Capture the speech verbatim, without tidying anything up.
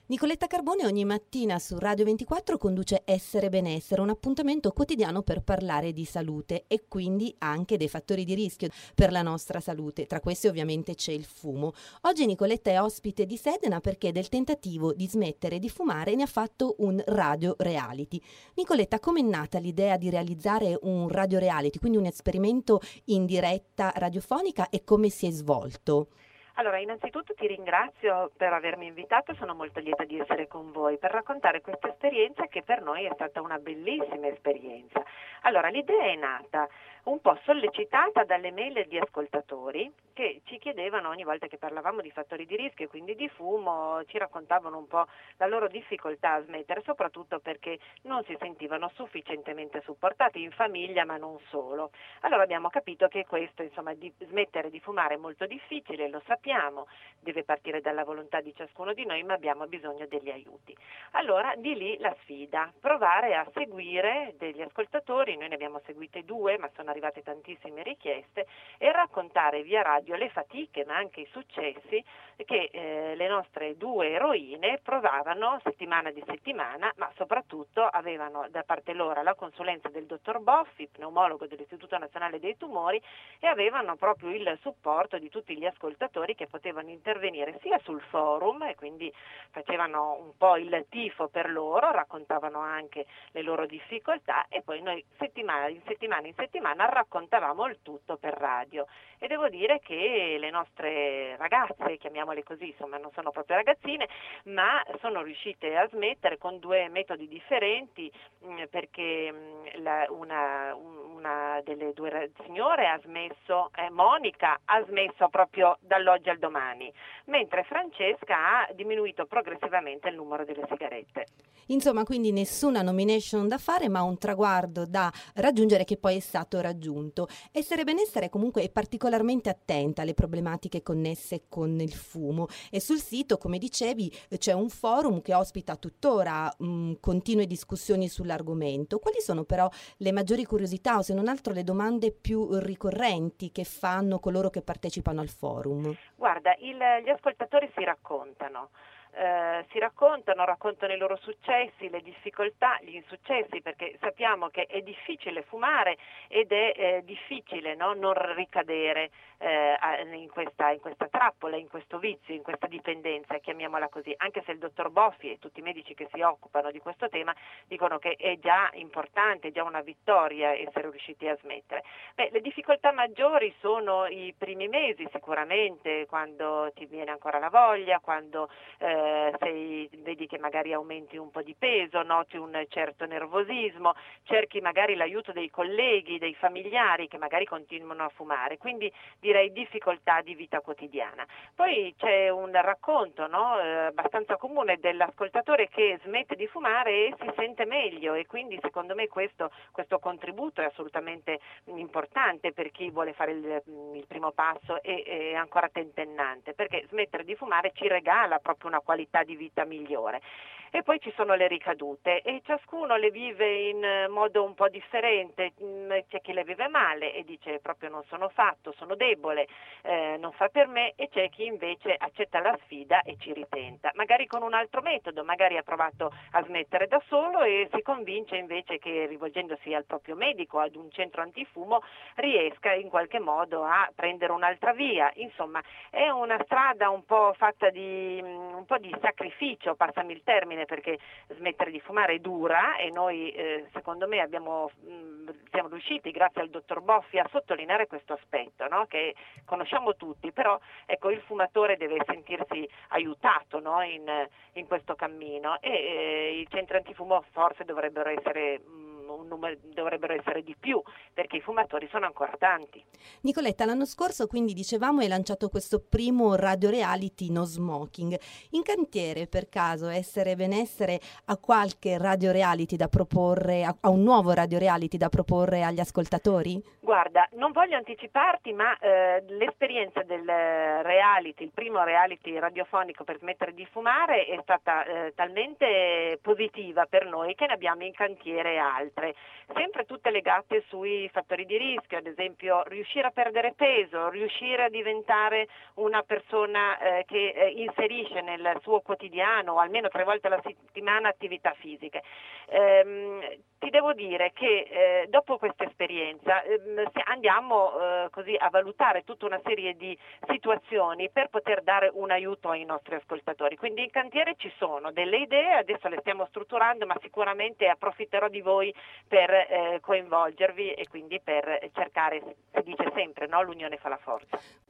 Nicoletta Carbone ogni mattina su Radio ventiquattro conduce Essere Benessere, un appuntamento quotidiano per parlare di salute e quindi anche dei fattori di rischio per la nostra salute. Tra questi ovviamente c'è il fumo. Oggi Nicoletta è ospite di Sedena perché del tentativo di smettere di fumare ne ha fatto un radio reality. Nicoletta, com'è nata l'idea di realizzare un radio reality, quindi un esperimento in diretta radiofonica, e come si è svolto? Allora, innanzitutto ti ringrazio per avermi invitato, sono molto lieta di essere con voi per raccontare questa esperienza che per noi è stata una bellissima esperienza. Allora, l'idea è nata un po' sollecitata dalle mail di ascoltatori che ci chiedevano ogni volta che parlavamo di fattori di rischio e quindi di fumo, ci raccontavano un po' la loro difficoltà a smettere, soprattutto perché non si sentivano sufficientemente supportati in famiglia, ma non solo. Allora abbiamo capito che questo, insomma, di smettere di fumare è molto difficile, lo sappiamo, deve partire dalla volontà di ciascuno di noi, ma abbiamo bisogno degli aiuti. Allora di lì la sfida, provare a seguire degli ascoltatori, noi ne abbiamo seguite due, ma sono arrivate tantissime richieste, e raccontare via radio le fatiche ma anche i successi che eh, le nostre due eroine provavano settimana di settimana, ma soprattutto avevano da parte loro la consulenza del dottor Boffi, pneumologo dell'Istituto Nazionale dei Tumori, e avevano proprio il supporto di tutti gli ascoltatori che potevano intervenire sia sul forum, e quindi facevano un po' il tifo per loro, raccontavano anche le loro difficoltà, e poi noi settimana in settimana in settimana raccontavamo il tutto per radio. E devo dire che le nostre ragazze, chiamiamole così, insomma non sono proprio ragazzine, ma sono riuscite a smettere con due metodi differenti, mh, perché mh, la, una, una delle due signore ha smesso, eh, Monica ha smesso proprio dall'oggi al domani, mentre Francesca ha diminuito progressivamente il numero delle sigarette. Insomma, quindi nessuna nomination da fare, ma un traguardo da raggiungere che poi è stato raggiunto. Essere Benessere comunque è particolarmente attenta alle problematiche connesse con il fumo, e sul sito, come dicevi, c'è un forum che ospita tuttora mh, continue discussioni sull'argomento. Quali sono però le maggiori curiosità, o se non altro le domande più ricorrenti che fanno coloro che partecipano al forum? Guarda, il, gli ascoltatori si raccontano. Eh, si raccontano, raccontano i loro successi, le difficoltà, gli insuccessi, perché sappiamo che è difficile fumare ed è eh, difficile, no, non ricadere eh, in, questa, in questa trappola, in questo vizio, in questa dipendenza, chiamiamola così, anche se il dottor Boffi e tutti i medici che si occupano di questo tema dicono che è già importante, è già una vittoria essere riusciti a smettere. Beh, le difficoltà maggiori sono i primi mesi sicuramente, quando ti viene ancora la voglia, quando eh, sei, vedi che magari aumenti un po' di peso, noti un certo nervosismo, cerchi magari l'aiuto dei colleghi, dei familiari che magari continuano a fumare, quindi direi difficoltà di vita quotidiana. Poi c'è un racconto, no, eh, abbastanza comune dell'ascoltatore che smette di fumare e si sente meglio, e quindi secondo me questo, questo contributo è assolutamente importante per chi vuole fare il, il primo passo e è ancora tentennante, perché smettere di fumare ci regala proprio una qualità di vita migliore. E poi ci sono le ricadute e ciascuno le vive in modo un po' differente. C'è chi le vive male e dice proprio non sono fatto, sono debole, eh, non fa per me, e c'è chi invece accetta la sfida e ci ritenta, magari con un altro metodo, magari ha provato a smettere da solo e si convince invece che rivolgendosi al proprio medico, ad un centro antifumo, riesca in qualche modo a prendere un'altra via. Insomma, è una strada un po' fatta di un po' di sacrificio, passami il termine, perché smettere di fumare è dura, e noi eh, secondo me abbiamo, mh, siamo riusciti grazie al dottor Boffi a sottolineare questo aspetto, no? Che conosciamo tutti, però ecco, il fumatore deve sentirsi aiutato, no? in, in questo cammino, e eh, i centri antifumo forse dovrebbero essere mh, un numero, dovrebbero essere di più, perché i fumatori sono ancora tanti. Nicoletta, l'anno scorso quindi dicevamo hai lanciato questo primo radio reality no smoking. In cantiere per caso Essere Benessere ha qualche radio reality da proporre, ha un nuovo radio reality da proporre agli ascoltatori? Guarda, non voglio anticiparti, ma eh, l'esperienza del reality, il primo reality radiofonico per smettere di fumare, è stata eh, talmente positiva per noi che ne abbiamo in cantiere altri. altre, sempre tutte legate sui fattori di rischio, ad esempio riuscire a perdere peso, riuscire a diventare una persona eh, che eh, inserisce nel suo quotidiano almeno tre volte alla settimana attività fisiche. Ehm, ti devo dire che eh, dopo questa esperienza ehm, andiamo eh, così a valutare tutta una serie di situazioni per poter dare un aiuto ai nostri ascoltatori. Quindi in cantiere ci sono delle idee, adesso le stiamo strutturando, ma sicuramente approfitterò di voi per eh, coinvolgervi e quindi per cercare, si dice sempre, no? L'unione fa la forza.